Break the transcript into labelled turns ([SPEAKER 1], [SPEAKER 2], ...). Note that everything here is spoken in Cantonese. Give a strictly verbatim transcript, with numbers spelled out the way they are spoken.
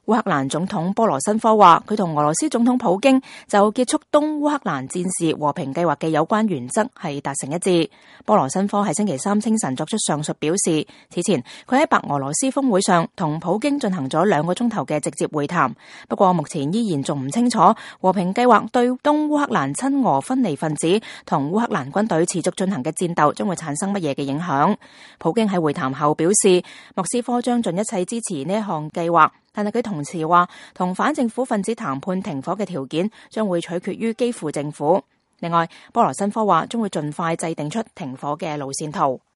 [SPEAKER 1] 烏克蘭總統波羅申科話，佢同俄羅斯總統普京就結束東烏克蘭戰事和平計劃嘅有關原則係達成一致。波羅申科喺星期三清晨作出上述表示，此前佢喺白俄羅斯峰會上同普京進行咗兩個鐘頭嘅直接會談。不過目前依然仲唔清楚和平計劃對東烏克蘭親俄分離分子同烏克蘭軍隊持續進行嘅戰鬥將會產生乜嘢嘅影響。普京喺會談後表示，莫斯科將盡一切支持呢一項計劃。但係佢同時話，同反政府分子談判停火嘅條件將會取決於基輔政府。另外，波羅申科話將會盡快制定出停火嘅路線圖。